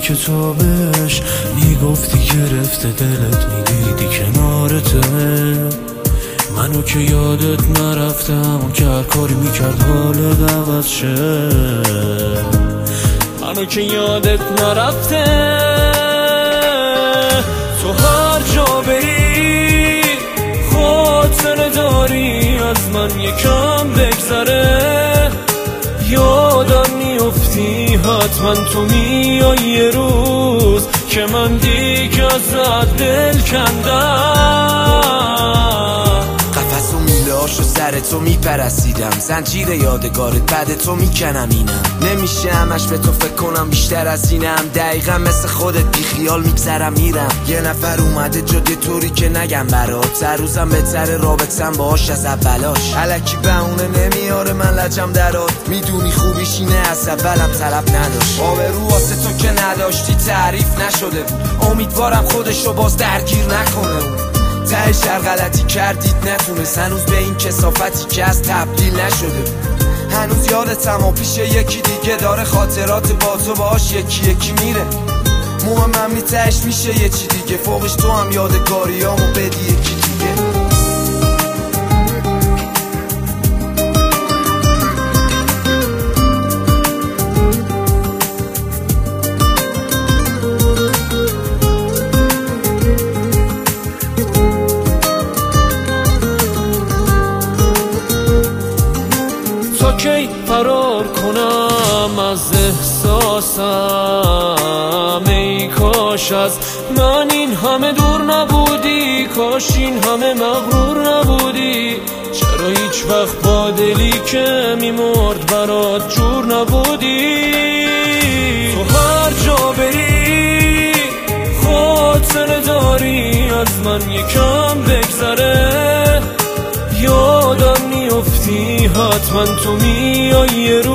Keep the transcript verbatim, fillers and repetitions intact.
کتابش میگفتی گرفته دلت، میدیدی کنارته منو که یادت نرفتم، اون که هر کاری میکرد حالت عوض شه. منو که یادت نرفته، تو هر جا بری خاطره داری از من یکم بگذره، یادم میافتی حتما تو میای یه روز که من دیگه ازت دل کندم. قفس و میلهاشو سر تو میپرسیدم، زنجیر یادگارت بعد تو میکنم اینم. نمیشه همش به تو فکر کنم بیشتر از اینم، دقیقا مثل خودت بی خیال میگذرم میرم. یه نفر اومده جدی طوری که نگم برات، هر روزم بهتر رابطم باهاش از اولاش. الکی بهونه نمیاره من لجم درات، میدونی خوبیش اینه از اولم طلب نداشت. آبرو واسه تو که نداشتی تعریف نشده بود، امیدوارم خودشو باز درگیر نکنه بود. تهش هر غلطی کردید نتونست هنوز به این کثافتی که از تبدیل نشده بود. هنوز یادتم و پیش یکی دیگه داره خاطرات با تو باهاش یکی یکی میره. مهمم نی تهش میشه یه چی دیگه، فوقش تو هم یادگاریامو بدی یکی دیگه. کی فرار کنم از احساسم، ای کاش از من این همه دور نبودی، کاش این همه مغرور نبودی. چرا هیچ وقت با دلی که میمرد برات جور نبودی؟ تو هر جا بری خاطره داری از من یکم بگذره، یادم میافتی حتما تو میای یه روز